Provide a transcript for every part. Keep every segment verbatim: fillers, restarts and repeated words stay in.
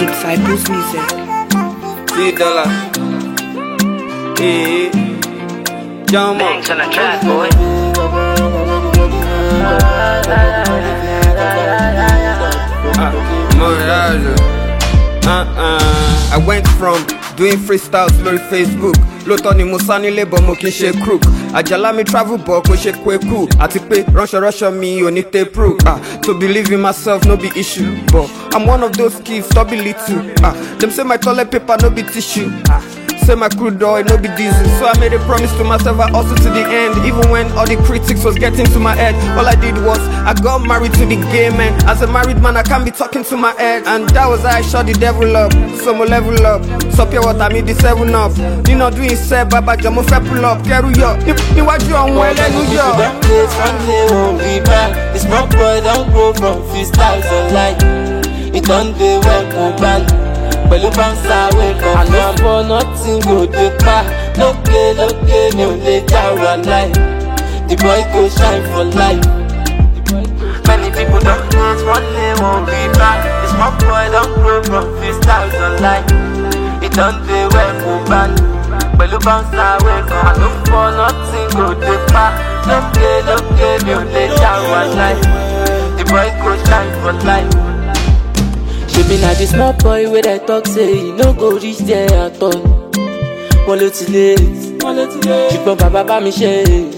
Disciples Music. See dollar. Hey, jump on. Banks on the track, boy. Uh-uh. I went from doing freestyles lórí Facebook. Lóòótọ́ ni mo sá nílé but mo kì í ṣe crook. Àjàlá mi travel but kò ṣe kweku. Àti pé ránṣọránṣọ mi ò ní tape proof. Ah, to believe in myself no be issue. But I'm one of those kids, stop be little. Ah, them say my toilet paper no be tissue. Ah, say my crude oil no be diesel. So I made a promise to myself I hustle to the end. Even when all the critics was getting to my head, all I did was I got married to the gay man. As a married man I can't be talking to my head. And that was how I shut the devil up. So mo level up. So pure water me the seven up. You know doing say baba jamo fe pull up. Keru yo. Niwaju àwọn ẹlẹ́nu yọ. That place one day won't be back. This small boy don't go from freestyles online. It don't dey well go ban. Pẹ̀lú bouncer wey come from. I know for nothing go dey pa. Lókè lókè mi ò lè jára láì. The boy go shine for life. Many people don't know one day won't be back. This small boy don't grow from freestyles online. It don't dey well go ban. Pẹ̀lú bouncer wey come from. I know for nothing go dey pa. Lókè lókè mi ò lè jára láì. The boy go shine for life. Shebi na the small boy wey dey talk say he no go reach there at all. Wọ́n ló ti late, ṣùgbọ́n bàbá bá mi ṣe.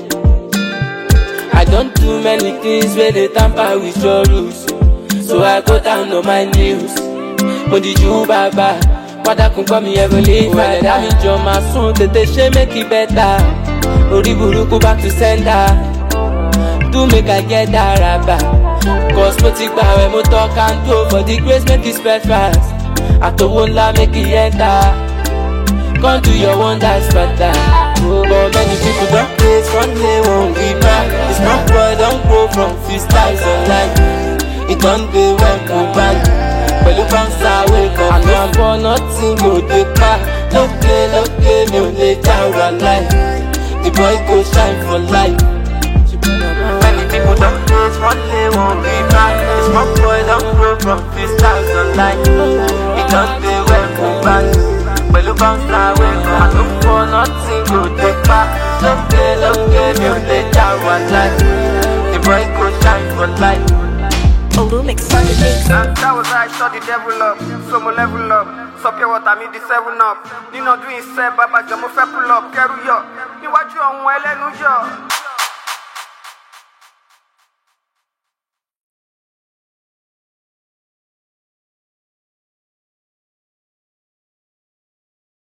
I don do many things wey dey tamper with your rules, so I go down on my knees. Mo dijú bàbá, wádàkùn gbọ́ mi ever leave my life. Ẹ̀dá mi jọ máa sún tètè ṣe make it better. Orí burúkú back to sender, do make I get that raba. Cause mo ti gbàwẹ̀ mo talk and do for the grace make it spread fast. Àtòwò ńlá make it enter. Come do your wonders better. Oh, but many people don't place one day won't be back. This small boy don't grow from freestyles online. It don't dey well go bad. Pẹ̀lú bouncer wey come from. I know for nothing go dey pa. Lókè lókè mi ò lè jára láì. The boy go shine for life. Many people don't place one day won't be back. This small boy don't grow from freestyles online. It don't dey well go bad. Pẹ̀lú bouncer wey come from. I know for nothing go dey pa. Lókè lókè mi ò lè jára láì. The boy go shine for life. Olumix on the mix. And that was how I shut the devil up. So mo level up. So pure water me the seven up. You know doing say baba jamo fe pull up. Keru yo. Niwaju àwọn ẹlẹ́nu yọ.